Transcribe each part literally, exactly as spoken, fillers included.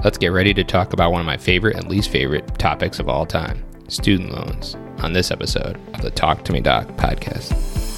Let's get ready to talk about one of my favorite and least favorite topics of all time, student loans, on this episode of the Talk to Me Doc podcast.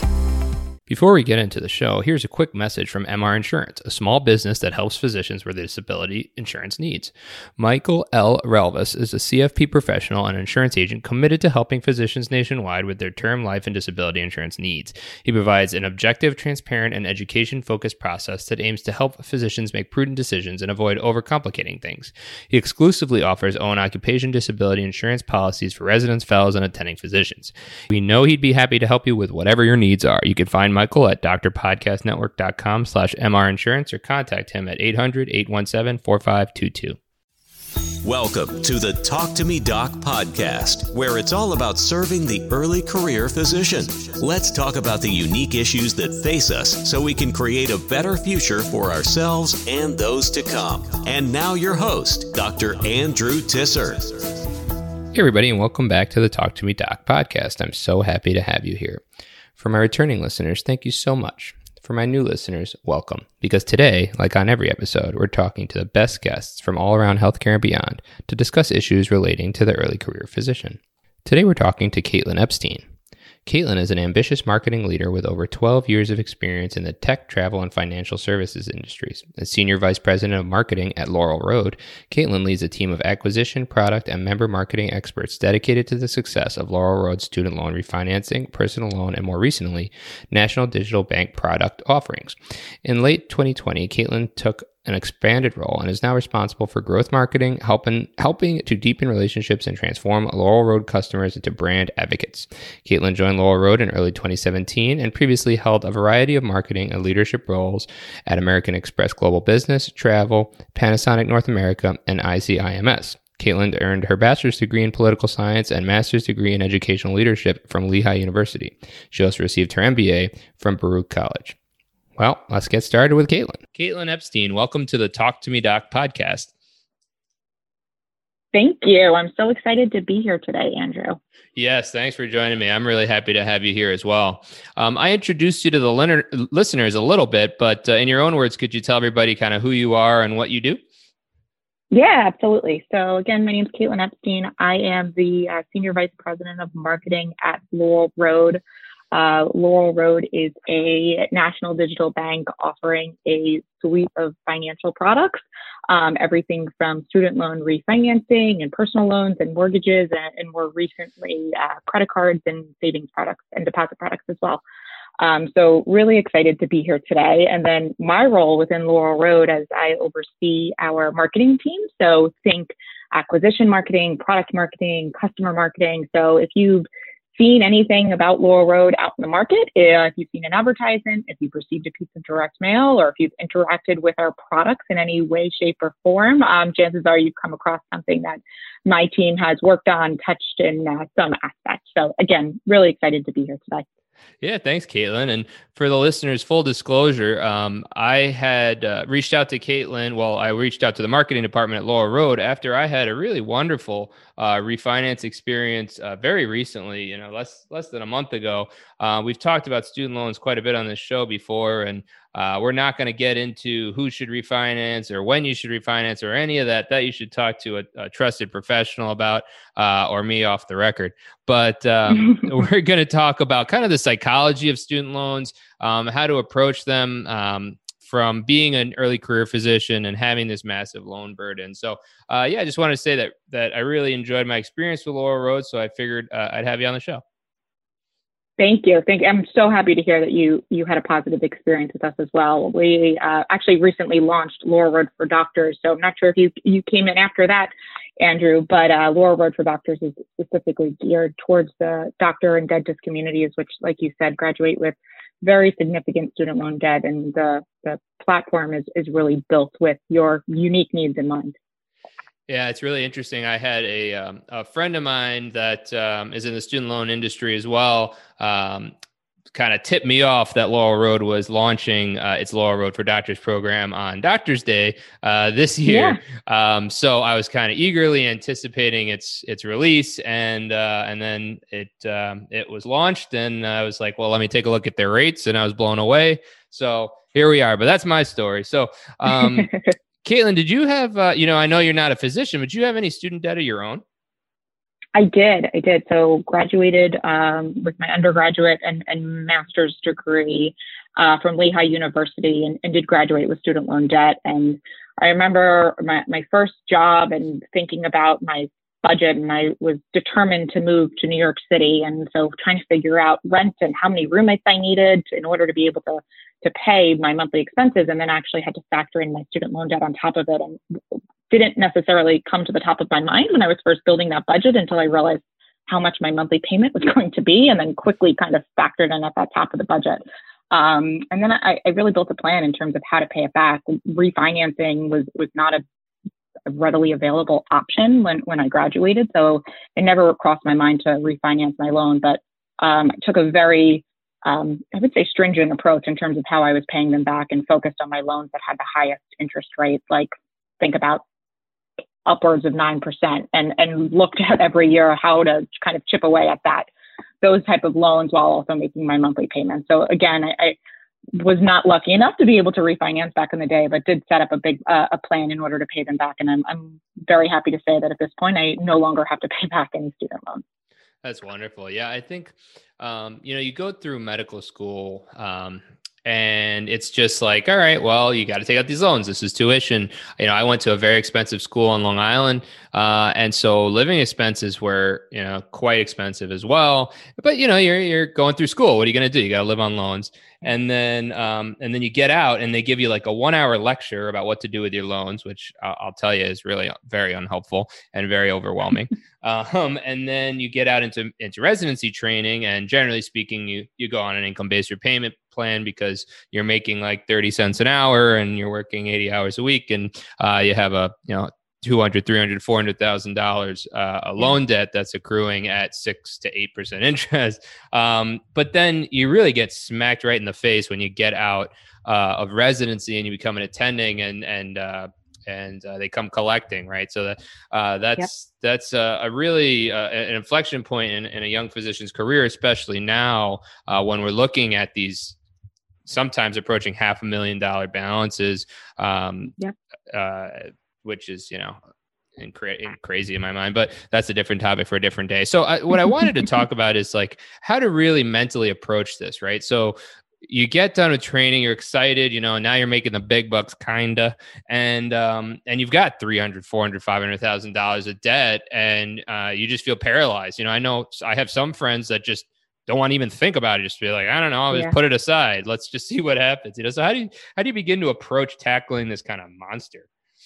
Before we get into the show, here's a quick message from M R Insurance, a small business that helps physicians with their disability insurance needs. Michael L. Relvis is a C F P professional and insurance agent committed to helping physicians nationwide with their term, life, and disability insurance needs. He provides an objective, transparent, and education-focused process that aims to help physicians make prudent decisions and avoid overcomplicating things. He exclusively offers own occupation disability insurance policies for residents, fellows, and attending physicians. We know he'd be happy to help you with whatever your needs are. You can find Michael at drpodcastnetwork.com slash mrinsurance or contact him at eight hundred, eight one seven, four five two two. Welcome to the Talk to Me Doc podcast, where it's all about serving the early career physician. Let's talk about the unique issues that face us so we can create a better future for ourselves and those to come. And now your host, Doctor Andrew Tisser. Hey everybody, and welcome back to the Talk to Me Doc podcast. I'm so happy to have you here. For my returning listeners, thank you so much. For my new listeners, welcome. Because today, like on every episode, we're talking to the best guests from all around healthcare and beyond to discuss issues relating to the early career physician. Today, we're talking to Caitlin Epstein. Caitlin is an ambitious marketing leader with over twelve years of experience in the tech, travel, and financial services industries. As Senior Vice President of Marketing at Laurel Road, Caitlin leads a team of acquisition, product, and member marketing experts dedicated to the success of Laurel Road's student loan refinancing, personal loan, and more recently, national digital bank product offerings. In late twenty twenty, Caitlin took an expanded role and is now responsible for growth marketing, helping helping to deepen relationships and transform Laurel Road customers into brand advocates. Caitlin joined Laurel Road in early twenty seventeen and previously held a variety of marketing and leadership roles at American Express Global Business, Travel, Panasonic North America, and I C I M S. Caitlin earned her bachelor's degree in political science and master's degree in educational leadership from Lehigh University. She also received her M B A from Baruch College. Well, let's get started with Caitlin. Caitlin Epstein, welcome to the Talk to Me Doc podcast. Thank you. I'm so excited to be here today, Andrew. Yes, thanks for joining me. I'm really happy to have you here as well. Um, I introduced you to the liner- listeners a little bit, but uh, in your own words, could you tell everybody kind of who you are and what you do? Yeah, absolutely. So again, my name is Caitlin Epstein. I am the uh, Senior Vice President of Marketing at Laurel Road. Uh, Laurel Road is a national digital bank offering a suite of financial products, um, everything from student loan refinancing and personal loans and mortgages, and, and more recently, uh, credit cards and savings products and deposit products as well. Um, so really excited to be here today. And then my role within Laurel Road as I oversee our marketing team. So think acquisition marketing, product marketing, customer marketing. So if you've seen anything about Laurel Road out in the market, if you've seen an advertisement, if you've received a piece of direct mail, or if you've interacted with our products in any way, shape, or form, um, chances are you've come across something that my team has worked on, touched in uh, some aspect. So again, really excited to be here today. Yeah, thanks, Caitlin. And for the listeners, full disclosure, um, I had uh, reached out to Caitlin. Well, I reached out to the marketing department at Laurel Road after I had a really wonderful uh, refinance experience uh, very recently, you know, less less than a month ago. Uh, we've talked about student loans quite a bit on this show before, and uh, we're not going to get into who should refinance or when you should refinance or any of that. That you should talk to a, a trusted professional about uh, or me off the record. But um, we're going to talk about kind of the psychology of student loans, um, how to approach them um, from being an early career physician and having this massive loan burden. So, uh, yeah, I just want to say that that I really enjoyed my experience with Laurel Road, so I figured uh, I'd have you on the show. Thank you. Thank you. I'm so happy to hear that you you had a positive experience with us as well. We uh, actually recently launched Laurel Road for Doctors. So I'm not sure if you you came in after that, Andrew, but uh, Laurel Road for Doctors is specifically geared towards the doctor and dentist communities, which, like you said, graduate with very significant student loan debt. And the, the platform is, is really built with your unique needs in mind. Yeah, it's really interesting. I had a um, a friend of mine that um, is in the student loan industry as well, um, kind of tipped me off that Laurel Road was launching uh, its Laurel Road for Doctors program on Doctors Day uh, this year. Yeah. Um, so I was kind of eagerly anticipating its its release, and uh, and then it um, it was launched, and I was like, well, let me take a look at their rates, and I was blown away. So here we are. But that's my story. So. Um, Caitlin, did you have, uh, you know, I know you're not a physician, but do you have any student debt of your own? I did. I did. So graduated um, with my undergraduate and, and master's degree uh, from Lehigh University and, and did graduate with student loan debt. And I remember my, my first job and thinking about my budget, and I was determined to move to New York City. And so trying to figure out rent and how many roommates I needed in order to be able to, to pay my monthly expenses, and then actually had to factor in my student loan debt on top of it. And didn't necessarily come to the top of my mind when I was first building that budget until I realized how much my monthly payment was going to be, and then quickly kind of factored in at that top of the budget. Um, and then I, I really built a plan in terms of how to pay it back. Refinancing was was not a, a readily available option when, when I graduated, so it never crossed my mind to refinance my loan. But um, I took a very, um, I would say, stringent approach in terms of how I was paying them back, and focused on my loans that had the highest interest rate, like think about upwards of nine percent, and, and looked at every year how to kind of chip away at that, those type of loans while also making my monthly payments. So again, I, I was not lucky enough to be able to refinance back in the day, but did set up a big uh, a plan in order to pay them back. And I'm, I'm very happy to say that at this point, I no longer have to pay back any student loans. That's wonderful. Yeah, I think, um, you know, you go through medical school, um, and it's just like, all right, well, you got to take out these loans. This is tuition. You know, I went to a very expensive school on Long Island. Uh, and so living expenses were, you know, quite expensive as well. But, you know, you're, you're going through school. What are you going to do? You got to live on loans. And then, um, and then you get out and they give you like a one hour lecture about what to do with your loans, which I'll, I'll tell you is really very unhelpful and very overwhelming. um, and then you get out into, into residency training, and generally speaking, you, you go on an income-based repayment plan because you're making like thirty cents an hour and you're working eighty hours a week. And, uh, you have a, you know, two hundred, three hundred, four hundred thousand dollars uh, a loan debt that's accruing at six to eight percent interest. Um, but then you really get smacked right in the face when you get out uh, of residency and you become an attending, and and uh, and uh, they come collecting, right? So that uh, that's yep. that's a, a really uh, an inflection point in, in a young physician's career, especially now uh, when we're looking at these sometimes approaching half a million dollar balances. Um, yep. uh, which is, you know, in cra- in crazy in my mind, but that's a different topic for a different day. So I, what I wanted to talk about is like how to really mentally approach this, right? So you get done with training, you're excited, you know, now you're making the big bucks kinda, and, um, and you've got three hundred, four hundred, five hundred thousand dollars of debt, and uh, you just feel paralyzed. You know, I know I have some friends that just don't want to even think about it. Just be like, I don't know, I'll yeah. just put it aside. Let's just see what happens. You know, so how do you, how do you begin to approach tackling this kind of monster?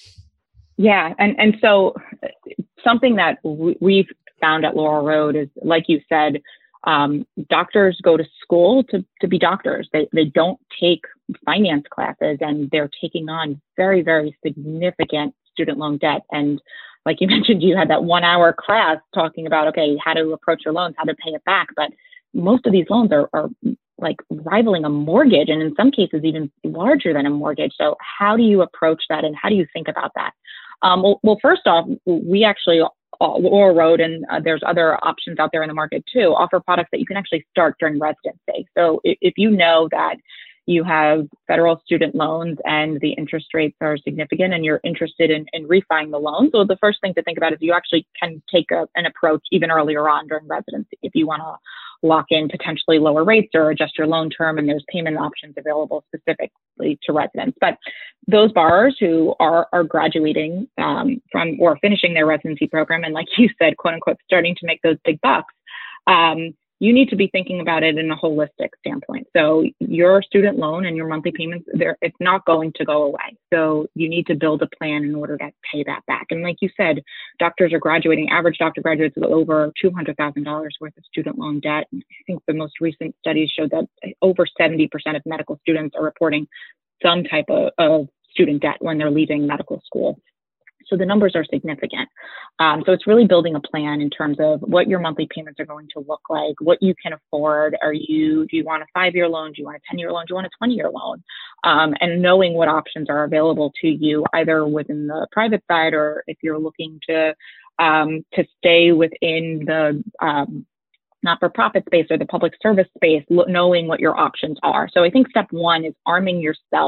Yeah. And, and so something that w- we've found at Laurel Road is, like you said, um, doctors go to school to, to be doctors. They, they don't take finance classes, and they're taking on very, very significant student loan debt. And like you mentioned, you had that one hour class talking about, okay, how to approach your loans, how to pay it back. But most of these loans are, are like rivaling a mortgage, and in some cases even larger than a mortgage. So how do you approach that, and how do you think about that? Um, well, well, first off, we actually, uh, Laurel Road, and uh, there's other options out there in the market too, offer products that you can actually start during residency. So if, if you know that you have federal student loans and the interest rates are significant and you're interested in, in refining the loan, so the first thing to think about is you actually can take a, an approach even earlier on during residency if you want to lock in potentially lower rates or adjust your loan term, and there's payment options available specifically to residents. But those borrowers who are, are graduating um, from or finishing their residency program, and like you said, quote unquote, starting to make those big bucks, um, you need to be thinking about it in a holistic standpoint. So your student loan and your monthly payments, it's not going to go away. So you need to build a plan in order to pay that back. And like you said, doctors are graduating, average doctor graduates with over two hundred thousand dollars worth of student loan debt. And I think the most recent studies showed that over seventy percent of medical students are reporting some type of, of student debt when they're leaving medical school. So the numbers are significant. Um, so it's really building a plan in terms of what your monthly payments are going to look like, what you can afford. Are you, do you want a five-year loan? Do you want a ten-year loan? Do you want a twenty-year loan? Um, and knowing what options are available to you, either within the private side, or if you're looking to, um, to stay within the, um, not-for-profit space or the public service space, lo- knowing what your options are. So I think step one is arming yourself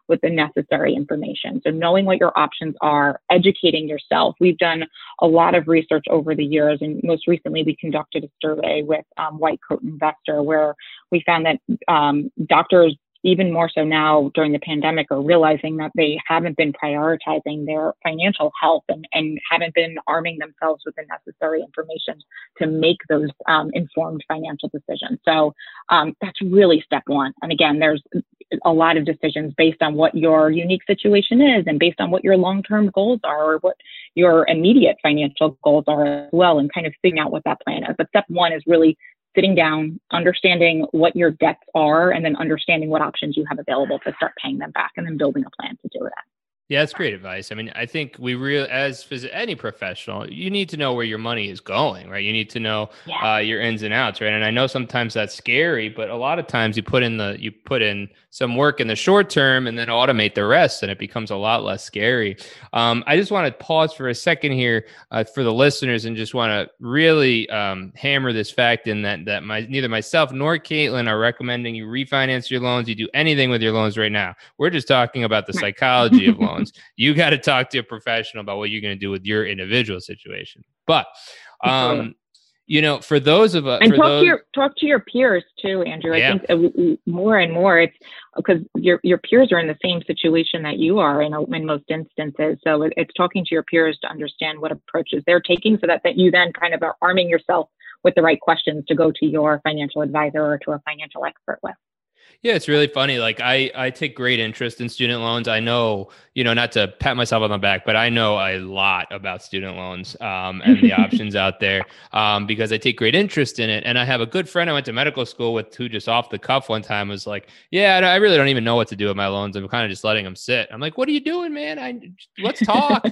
with the necessary information. So knowing what your options are, educating yourself. We've done a lot of research over the years, and most recently we conducted a survey with um, White Coat Investor, where we found that um, doctors, even more so now during the pandemic, are realizing that they haven't been prioritizing their financial health and, and haven't been arming themselves with the necessary information to make those um, informed financial decisions. So um, that's really step one. And again, there's a lot of decisions based on what your unique situation is and based on what your long-term goals are or what your immediate financial goals are as well, and kind of figuring out what that plan is. But step one is really sitting down, understanding what your debts are, and then understanding what options you have available to start paying them back, and then building a plan to do that. Yeah, that's great advice. I mean, I think we real as phys- any professional, you need to know where your money is going, right? You need to know Yeah. uh, your ins and outs, right? And I know sometimes that's scary, but a lot of times you put in the you put in some work in the short term and then automate the rest, and it becomes a lot less scary. Um, I just want to pause for a second here uh, for the listeners, and just want to really um, hammer this fact in that that my neither myself nor Caitlin are recommending you refinance your loans, you do anything with your loans right now. We're just talking about the psychology of loans. You got to talk to a professional about what you're going to do with your individual situation. But, um, you know, for those of us, and for talk those, to your talk to your peers too, Andrew. Yeah. I think uh, more and more it's because your your peers are in the same situation that you are in in most instances. So it, it's talking to your peers to understand what approaches they're taking, so that that you then kind of are arming yourself with the right questions to go to your financial advisor or to a financial expert with. Yeah, it's really funny. Like I, I take great interest in student loans. I know, you know, not to pat myself on the back, but I know a lot about student loans um, and the options out there um, because I take great interest in it. And I have a good friend I went to medical school with who just off the cuff one time was like, yeah, I really don't even know what to do with my loans. I'm kind of just letting them sit. I'm like, what are you doing, man? I let's talk.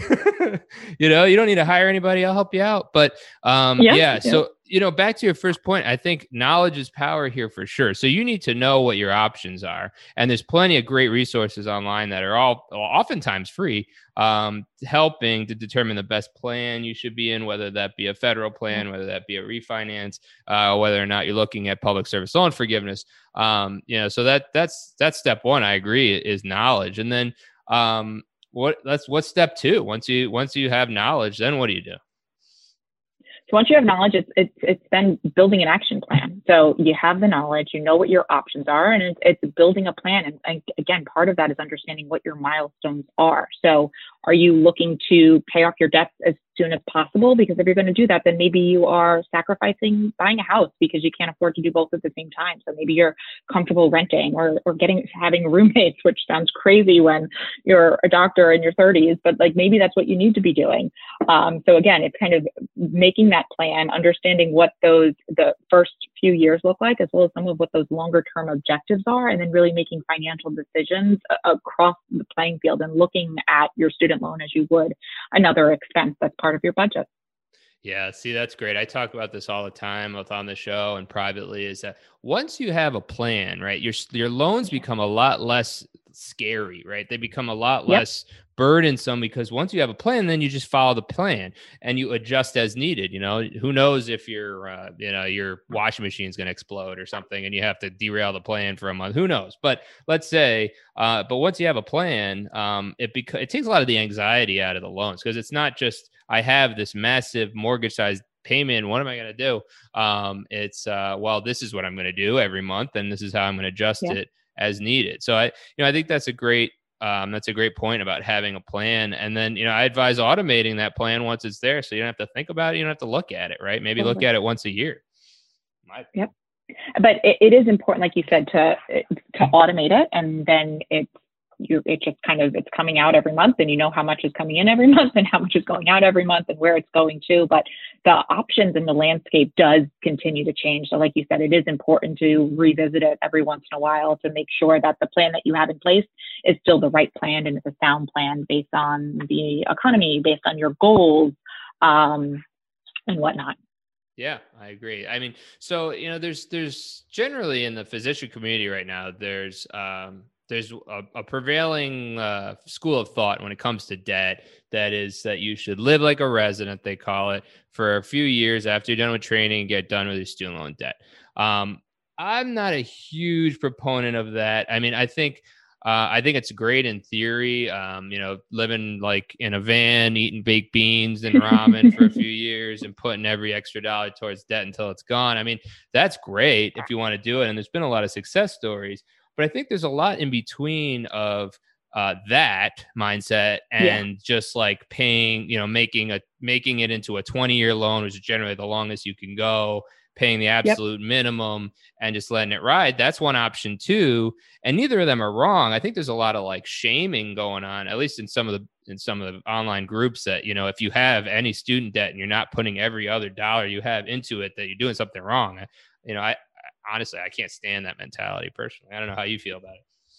You know, you don't need to hire anybody. I'll help you out. But um, yeah, yeah, so you know, back to your first point, I think knowledge is power here for sure. So you need to know what your options are. And there's plenty of great resources online that are all oftentimes free, um, helping to determine the best plan you should be in, whether that be a federal plan, whether that be a refinance, uh, whether or not you're looking at public service loan forgiveness. Um, you know, so that that's that's step one. I agree, is knowledge. And then um, what that's what's step two? Once you once you have knowledge, then what do you do? So once you have knowledge, it's, it's, it's then building an action plan. So you have the knowledge, you know what your options are, and it's, it's building a plan. And, and again, part of that is understanding what your milestones are. So are you looking to pay off your debts as soon as possible? Because if you're going to do that, then maybe you are sacrificing buying a house because you can't afford to do both at the same time. So maybe you're comfortable renting or, or getting, having roommates, which sounds crazy when you're a doctor in your thirties, but like maybe that's what you need to be doing. Um, so again, it's kind of making that plan, understanding what those, the first few years look like, as well as some of what those longer term objectives are, and then really making financial decisions across the playing field and looking at your student loan as you would another expense that's part of your budget. Yeah, see, that's great. I talk about this all the time, both on the show and privately, is that once you have a plan, right, your your loans become a lot less scary, right? They become a lot Yep. less burdensome because once you have a plan, then you just follow the plan and you adjust as needed. You know, who knows if your, uh, you know, your washing machine is going to explode or something and you have to derail the plan for a month. Who knows? But let's say, uh, but once you have a plan, um, it beca- it takes a lot of the anxiety out of the loans, because it's not just, I have this massive mortgage sized payment. What am I going to do? Um, it's, uh, well, this is what I'm going to do every month, and this is how I'm going to adjust Yeah. it as needed. So I, you know, I think that's a great, um, that's a great point about having a plan. And then, you know, I advise automating that plan once it's there, so you don't have to think about it. You don't have to look at it, right? Maybe look at it once a year. My- Yep. But it, it is important, like you said, to to automate it, and then it's you it just kind of it's coming out every month, and you know how much is coming in every month and how much is going out every month and where it's going to. But the options in the landscape does continue to change. So like you said, it is important to revisit it every once in a while to make sure that the plan that you have in place is still the right plan and it's a sound plan based on the economy, based on your goals, um, and whatnot. Yeah, I agree. I mean, so, you know, there's, there's generally in the physician community right now, there's, um, there's a, a prevailing uh, school of thought when it comes to debt that is that you should live like a resident, they call it, for a few years after you're done with training and get done with your student loan debt. Um, I'm not a huge proponent of that. I mean, I think Uh, I think it's great in theory, um, you know, living like in a van, eating baked beans and ramen for a few years and putting every extra dollar towards debt until it's gone. I mean, that's great if you want to do it. And there's been a lot of success stories, but I think there's a lot in between of uh, that mindset and yeah. just like paying, you know, making a, making it into a twenty year loan, which is generally the longest you can go, paying the absolute yep. minimum and just letting it ride. That's one option too. And neither of them are wrong. I think there's a lot of like shaming going on, at least in some of the, in some of the online groups that, you know, if you have any student debt and you're not putting every other dollar you have into it, that you're doing something wrong. You know, I, I honestly, I can't stand that mentality personally. I don't know how you feel about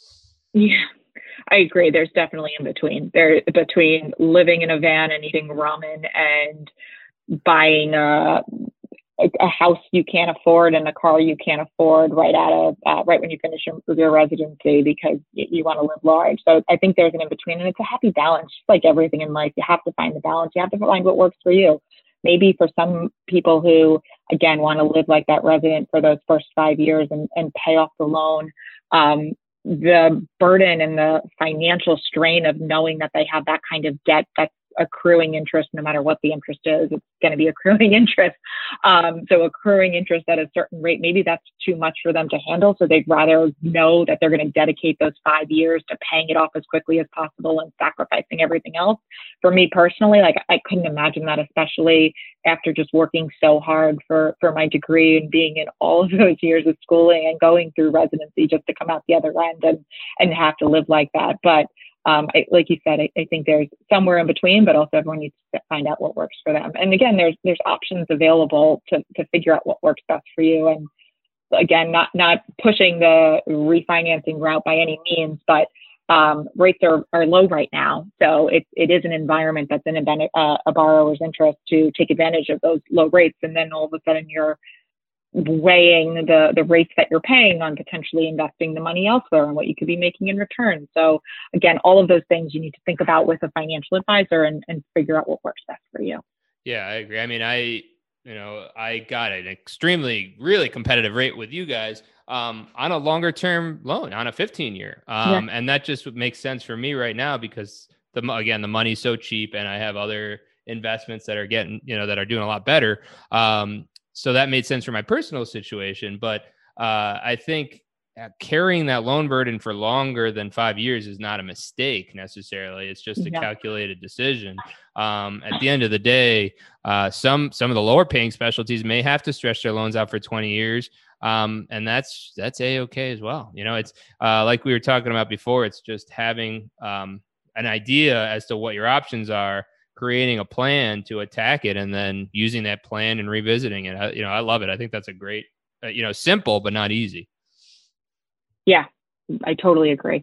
it. Yeah, I agree. There's definitely in between there between living in a van and eating ramen and buying a, a house you can't afford and a car you can't afford right out of uh, right when you finish your, your residency because you, you want to live large. So I think there's an in between, and it's a happy balance. Just like everything in life, you have to find the balance. You have to find what works for you. Maybe for some people who, again, want to live like that resident for those first five years and, and pay off the loan, um, the burden and the financial strain of knowing that they have that kind of debt that's accruing interest, no matter what the interest is, it's going to be accruing interest. Um, so accruing interest at a certain rate, maybe that's too much for them to handle. So they'd rather know that they're going to dedicate those five years to paying it off as quickly as possible and sacrificing everything else. For me personally, like I couldn't imagine that, especially after just working so hard for, for my degree and being in all of those years of schooling and going through residency just to come out the other end and, and have to live like that. But Um, I, like you said, I, I think there's somewhere in between, but also everyone needs to find out what works for them. And again, there's there's options available to to figure out what works best for you. And again, not not pushing the refinancing route by any means, but um, rates are, are low right now. So it, it is an environment that's in a, uh, a borrower's interest to take advantage of those low rates. And then all of a sudden you're weighing the the rates that you're paying on potentially investing the money elsewhere and what you could be making in return. So again, all of those things you need to think about with a financial advisor and, and figure out what works best for you. Yeah, I agree. I mean, I, you know, I got an extremely, really competitive rate with you guys um, on a longer term loan, on a fifteen year. Um, yeah. And that just makes sense for me right now because the, again, the money's so cheap and I have other investments that are getting, you know, that are doing a lot better. Um, So that made sense for my personal situation. But uh, I think carrying that loan burden for longer than five years is not a mistake necessarily. It's just a yeah. calculated decision. Um, at the end of the day, uh, some some of the lower paying specialties may have to stretch their loans out for twenty years. Um, and that's that's A-okay as well. You know, it's uh, like we were talking about before, it's just having um, an idea as to what your options are, creating a plan to attack it, and then using that plan and revisiting it. I, you know, I love it. I think that's a great, uh, you know, simple, but not easy. Yeah, I totally agree.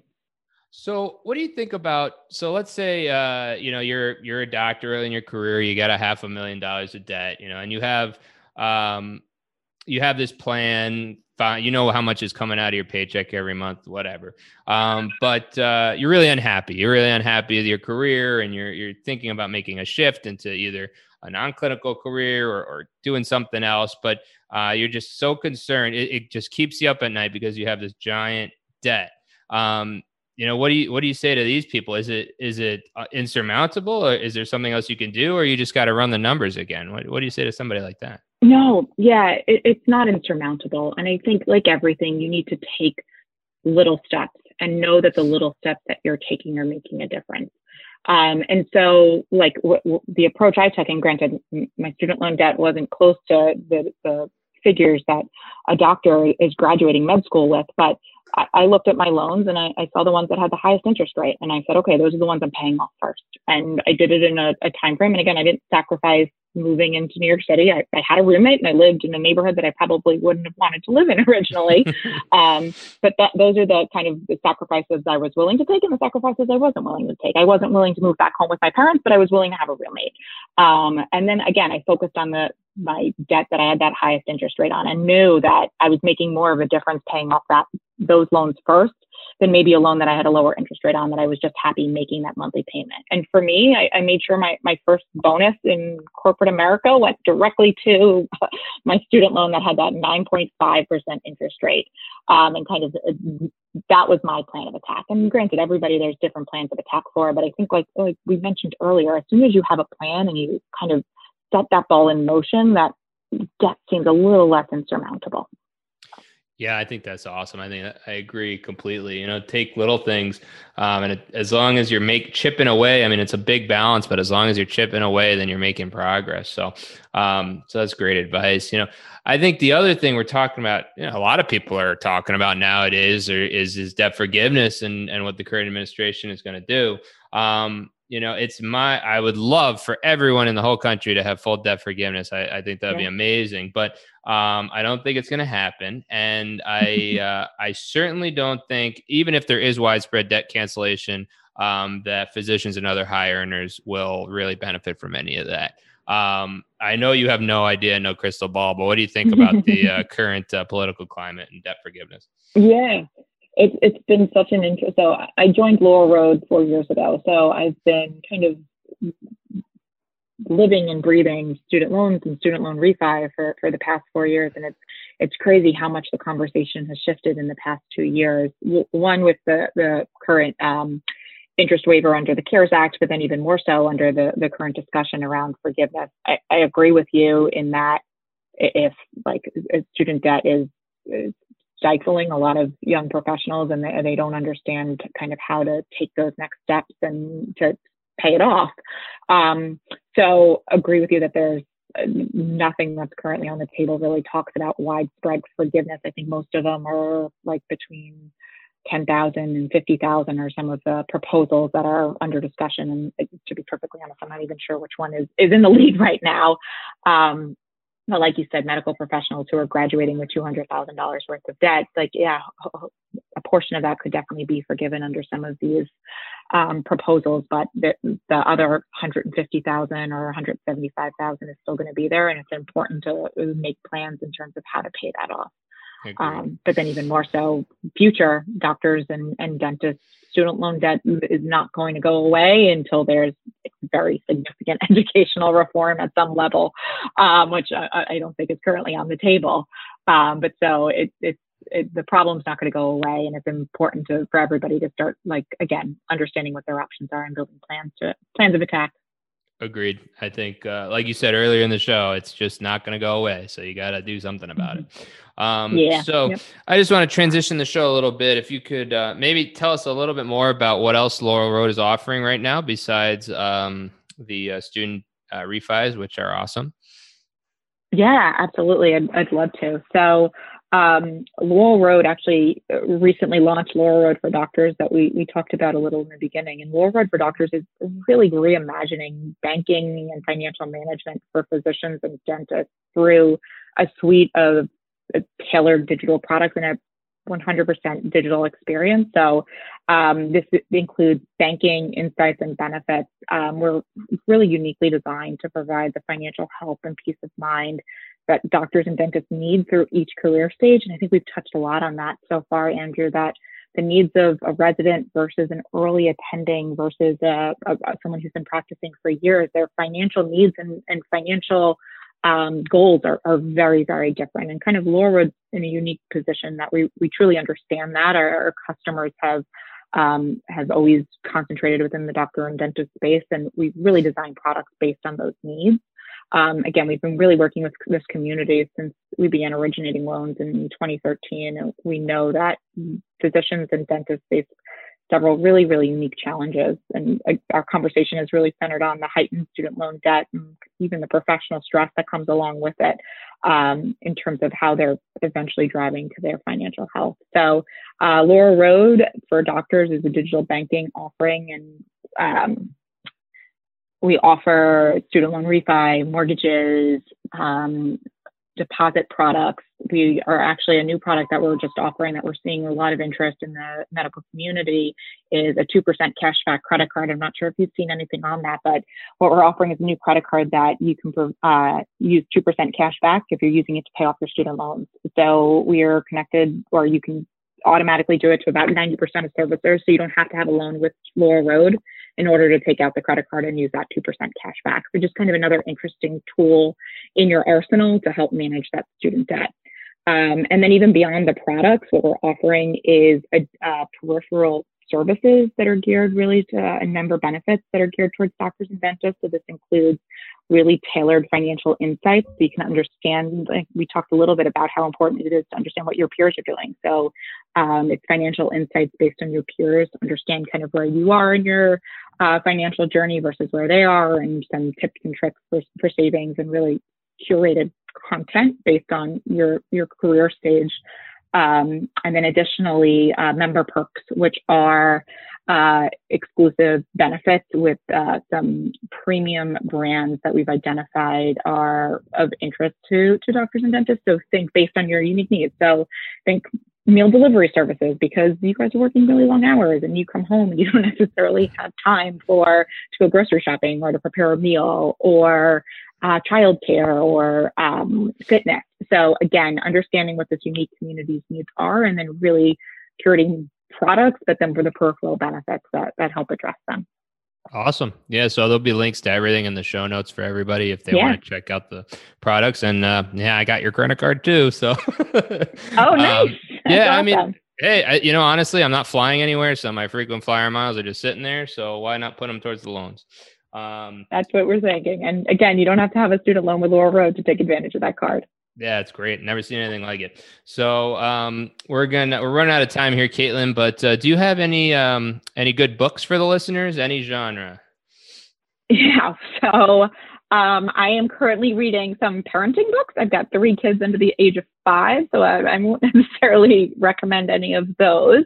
So what do you think about, so let's say, uh, you know, you're, you're a doctor early in your career, you got a half a million dollars of debt, you know, and you have, um, you have this plan, you know how much is coming out of your paycheck every month, whatever. Um, but uh, you're really unhappy. You're really unhappy with your career, and you're you're thinking about making a shift into either a non-clinical career or, or doing something else. But uh, you're just so concerned. It, it just keeps you up at night because you have this giant debt. Um, you know, what do you what do you say to these people? Is it is it insurmountable, or is there something else you can do, or you just got to run the numbers again? What what do you say to somebody like that? No, yeah, it, it's not insurmountable. And I think like everything, you need to take little steps and know that the little steps that you're taking are making a difference. Um, and so like w- w- the approach I took, and granted, m- my student loan debt wasn't close to the, the figures that a doctor is graduating med school with, but I, I looked at my loans and I, I saw the ones that had the highest interest rate. And I said, okay, those are the ones I'm paying off first. And I did it in a, a time frame. And again, I didn't sacrifice moving into New York City. I, I had a roommate and I lived in a neighborhood that I probably wouldn't have wanted to live in originally. um, but that, those are the kind of the sacrifices I was willing to take and the sacrifices I wasn't willing to take. I wasn't willing to move back home with my parents, but I was willing to have a roommate. Um, and then again, I focused on the my debt that I had that highest interest rate on, and knew that I was making more of a difference paying off that those loans first than maybe a loan that I had a lower interest rate on, that I was just happy making that monthly payment. And for me, I, I made sure my, my first bonus in corporate America went directly to my student loan that had that nine point five percent interest rate, um, and kind of that was my plan of attack. And granted, everybody, there's different plans of attack for, but I think like, like we mentioned earlier, as soon as you have a plan and you kind of set that ball in motion, that debt seems a little less insurmountable. Yeah, I think that's awesome. I think I agree completely. You know, take little things, um, and it, as long as you're make chipping away, I mean, it's a big balance, but as long as you're chipping away, then you're making progress. So, um, so that's great advice. You know, I think the other thing we're talking about, you know, a lot of people are talking about nowadays, or is is debt forgiveness and and what the current administration is going to do. Um, you know, it's my, I would love for everyone in the whole country to have full debt forgiveness. I, I think that'd yeah. be amazing, but um, I don't think it's going to happen. And I, uh, I certainly don't think, even if there is widespread debt cancellation, um, that physicians and other high earners will really benefit from any of that. Um, I know you have no idea, no crystal ball, but what do you think about the uh, current uh, political climate and debt forgiveness? Yeah. It's it's been such an interest. So I joined Laurel Road four years ago. So I've been kind of living and breathing student loans and student loan refi for, for the past four years. And it's it's crazy how much the conversation has shifted in the past two years. One with the, the current um, interest waiver under the CARES Act, but then even more so under the, the current discussion around forgiveness. I, I agree with you in that if like student debt is, is stifling a lot of young professionals and they, they don't understand kind of how to take those next steps and to pay it off. Um, so agree with you that there's nothing that's currently on the table really talks about widespread forgiveness. I think most of them are like between ten thousand and fifty thousand are some of the proposals that are under discussion. And to be perfectly honest, I'm not even sure which one is, is in the lead right now. Um, But like you said, medical professionals who are graduating with two hundred thousand dollars worth of debt, like, yeah, a portion of that could definitely be forgiven under some of these um, proposals, but the, the other one hundred fifty thousand or one hundred seventy-five thousand is still going to be there. And it's important to make plans in terms of how to pay that off. Um, but then even more so, future doctors and, and dentists, student loan debt is not going to go away until there's very significant educational reform at some level, um, which I, I don't think is currently on the table. Um, but so it, it, it, the problem's not going to go away, and it's important to, for everybody to start, like, again, understanding what their options are and building plans to plans of attack. Agreed. I think, uh, like you said earlier in the show, it's just not going to go away. So you got to do something about mm-hmm. it. Um, yeah. So yep. I just want to transition the show a little bit. If you could uh, maybe tell us a little bit more about what else Laurel Road is offering right now besides um, the uh, student uh, refis, which are awesome. Yeah, absolutely. I'd, I'd love to. So um, Laurel Road actually recently launched Laurel Road for Doctors that we, we talked about a little in the beginning. And Laurel Road for Doctors is really reimagining banking and financial management for physicians and dentists through a suite of tailored digital products and a one hundred percent digital experience. So um, this includes banking, insights, and benefits. Um, we're really uniquely designed to provide the financial help and peace of mind that doctors and dentists need through each career stage. And I think we've touched a lot on that so far, Andrew, that the needs of a resident versus an early attending versus a, a, someone who's been practicing for years, their financial needs and, and financial Um, goals are, are very, very different, and kind of Laurel Road's in a unique position that we we truly understand that our, our customers have um, have always concentrated within the doctor and dentist space, and we really design products based on those needs. Um, again, we've been really working with this community since we began originating loans in twenty thirteen, and we know that physicians and dentists face several really, really unique challenges. And uh, our conversation is really centered on the heightened student loan debt and even the professional stress that comes along with it um, in terms of how they're eventually driving to their financial health. So uh, Laurel Road for Doctors is a digital banking offering, and um, we offer student loan refi, mortgages, um, deposit products. We are actually a new product that we're just offering that we're seeing a lot of interest in the medical community is a two percent cashback credit card. I'm not sure if you've seen anything on that, but what we're offering is a new credit card that you can uh, use two percent cashback if you're using it to pay off your student loans. So we are connected, or you can automatically do it to about ninety percent of servicers. So you don't have to have a loan with Laurel Road in order to take out the credit card and use that two percent cash back. So just kind of another interesting tool in your arsenal to help manage that student debt. Um, and then even beyond the products, what we're offering is a, uh, peripheral services that are geared really to, uh, and member benefits that are geared towards doctors and dentists. So this includes really tailored financial insights so you can understand, like we talked a little bit about how important it is to understand what your peers are doing. So um, it's financial insights based on your peers, understand kind of where you are in your uh, financial journey versus where they are, and some tips and tricks for, for savings, and really curated content based on your, your career stage. Um, and then additionally, uh, member perks, which are uh, exclusive benefits with uh, some premium brands that we've identified are of interest to, to doctors and dentists. So think based on your unique needs. So think meal delivery services, because you guys are working really long hours and you come home and you don't necessarily have time for to go grocery shopping or to prepare a meal, or uh, childcare or um, fitness. So again, understanding what this unique community's needs are, and then really curating products, but then for the peripheral benefits that, that help address them. Awesome. Yeah. So there'll be links to everything in the show notes for everybody if they Yeah. want to check out the products. And uh, yeah, I got your credit card too. So Oh, nice. um, yeah, I mean, awesome. hey, I, you know, honestly, I'm not flying anywhere. So my frequent flyer miles are just sitting there. So why not put them towards the loans? Um, That's what we're thinking. And again, you don't have to have a student loan with Laurel Road to take advantage of that card. Yeah, it's great. Never seen anything like it. So um, we're gonna we're running out of time here, Caitlin. But uh, do you have any um, any good books for the listeners? Any genre? Yeah. So um, I am currently reading some parenting books. I've got three kids under the age of five, so I, I won't necessarily recommend any of those.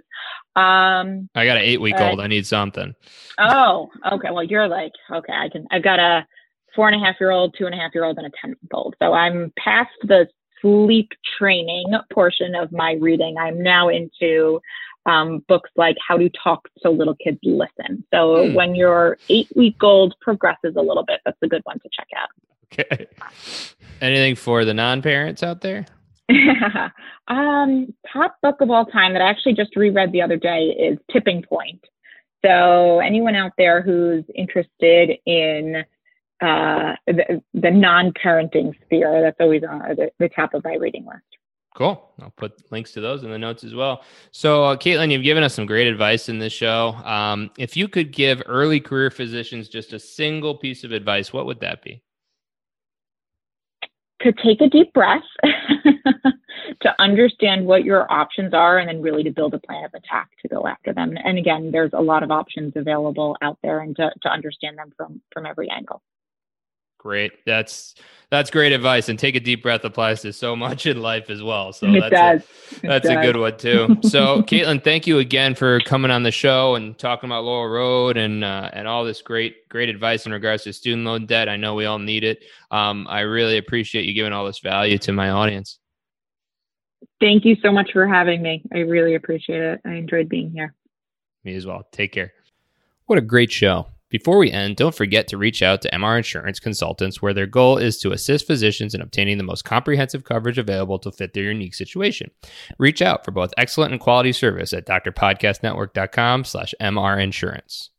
Um, I got an eight week old. uh, I need something. oh, okay. Well, you're like, okay, I can. I've got a four and a half year old, two and a half year old, and a ten month old. So I'm past the sleep training portion of my reading. I'm now into um, books like How to Talk So Little Kids Listen. So Hmm. when your eight week old progresses a little bit, that's a good one to check out. Okay. Anything for the non-parents out there? um, top book of all time that I actually just reread the other day is Tipping Point. So anyone out there who's interested in uh, the, the non-parenting sphere, that's always on the, the top of my reading list. Cool. I'll put links to those in the notes as well. So, uh, Caitlin, you've given us some great advice in this show. Um, if you could give early career physicians just a single piece of advice, what would that be? To take a deep breath, to understand what your options are, and then really to build a plan of attack to go after them. And again, there's a lot of options available out there, and to, to understand them from, from every angle. Great. That's that's great advice. And take a deep breath applies to so much in life as well. So It that's does. a, It that's a does. good one too. So Caitlin, thank you again for coming on the show and talking about Laurel Road and uh, and all this great great advice in regards to student loan debt. I know we all need it. Um, I really appreciate you giving all this value to my audience. Thank you so much for having me. I really appreciate it. I enjoyed being here. Me as well. Take care. What a great show. Before we end, don't forget to reach out to M R Insurance Consultants, where their goal is to assist physicians in obtaining the most comprehensive coverage available to fit their unique situation. Reach out for both excellent and quality service at drpodcastnetwork.com slash MR Insurance.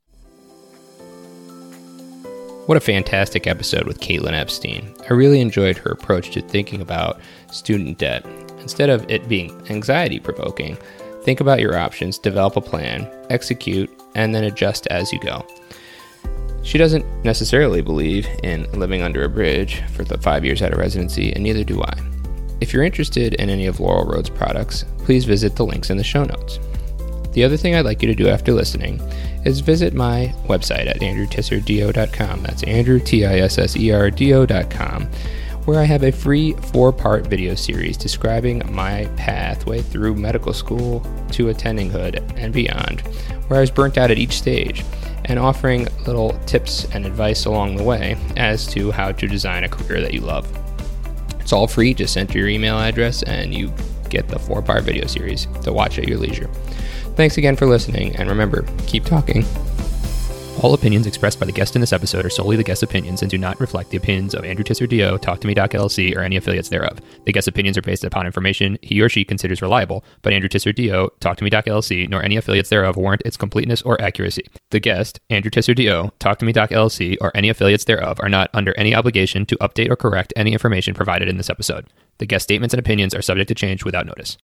What a fantastic episode with Caitlin Epstein. I really enjoyed her approach to thinking about student debt. Instead of it being anxiety-provoking, think about your options, develop a plan, execute, and then adjust as you go. She doesn't necessarily believe in living under a bridge for the five years out of residency, and neither do I. If you're interested in any of Laurel Road's products, please visit the links in the show notes. The other thing I'd like you to do after listening is visit my website at andrew tisser d o dot com. That's Andrew, T I S S E R D O dot com, where I have a free four-part video series describing my pathway through medical school to attending hood and beyond, where I was burnt out at each stage, and offering little tips and advice along the way as to how to design a career that you love. It's all free. Just enter your email address and you get the four-part video series to watch at your leisure. Thanks again for listening, and remember, keep talking. All opinions expressed by the guest in this episode are solely the guest's opinions and do not reflect the opinions of Andrew Tisser D O, Talk to Me Doc L L C, or any affiliates thereof. The guest's opinions are based upon information he or she considers reliable, but Andrew Tisser D O, Talk to Me Doc L L C, nor any affiliates thereof warrant its completeness or accuracy. The guest, Andrew Tisser D O, Talk to Me Doc L L C, or any affiliates thereof are not under any obligation to update or correct any information provided in this episode. The guest statements and opinions are subject to change without notice.